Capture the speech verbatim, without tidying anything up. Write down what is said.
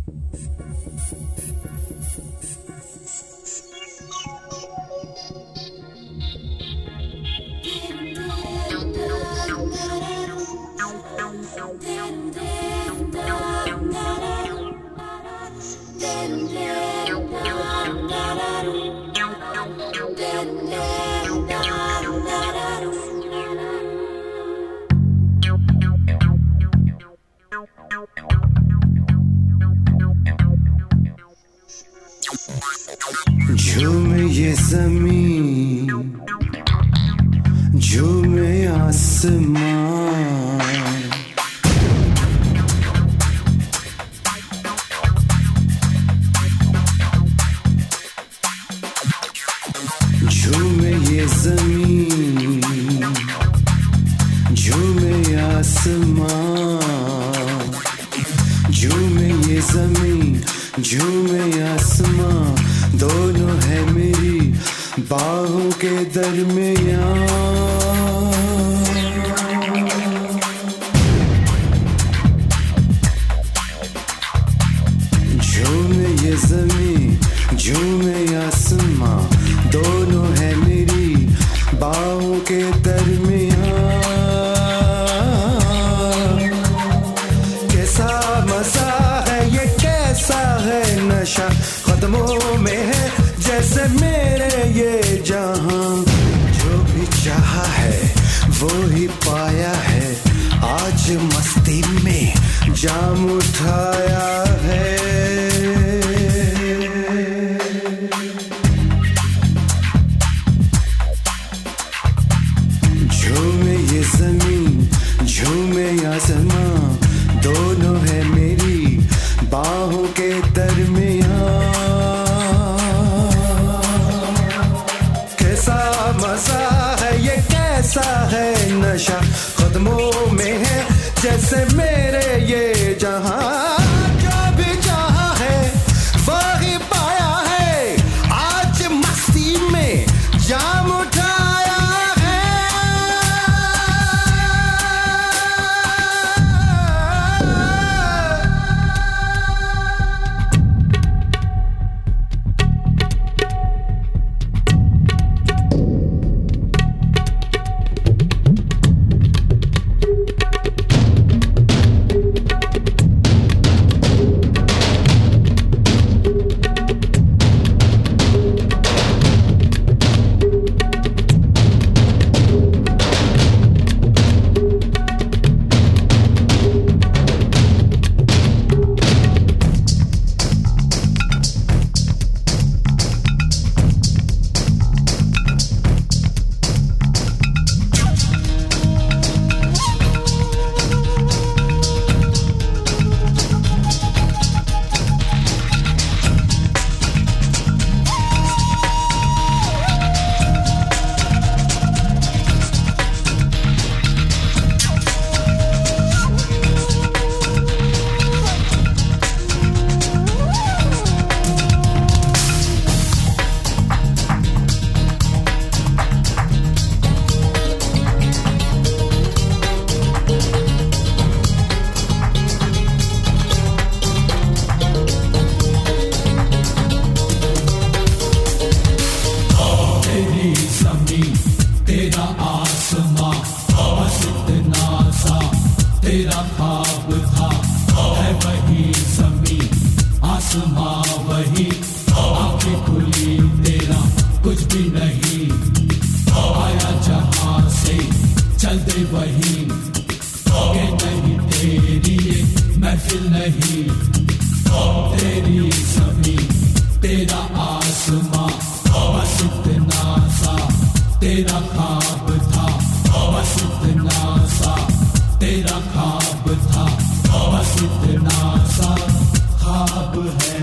झूमे ये ज़मीं, झूमे आसमान, झूमे ये ज़मीन, झूमे आसमान, झूमे ये ज़मीन, झूमे आसमान, दोनों है मेरी बाहों के दरमियां। झूमे ये ज़मीं, झूमे आसमां, दोनों है मेरी बाहों के दरमियां। कैसा मज़ा है ये, कैसा है नशा, कदमों में है जैसे मेरे ये जहां। जो भी चाहा है वो ही पाया है, आज मस्ती में जाम उठाया है। झूमे ये ज़मीन, झूमे आसमां, दोनों है मेरी बाहों के दरमियां। कैसा मज़ा है ये, कैसा है नशा, कदमों में है जैसे मेरे ये जहां। जो भी चाहा है वो ही पाया है, आज मस्ती में जाम उठाया है। तेरा आसमां बस इतना सा तेरा ख्वाब था, है वही ज़मीं आसमां वही, आंखें खुली तेरा कुछ भी नहीं, आया जहां से चल दे वही, के नहीं तेरी ये महफिल नहीं। तेरी ज़मीं तेरा आसमां बस इतना सा तेरा ख्वाब था, बस इतना सा तेरा ख्वाब था, बस इतना सा ख्वाब है।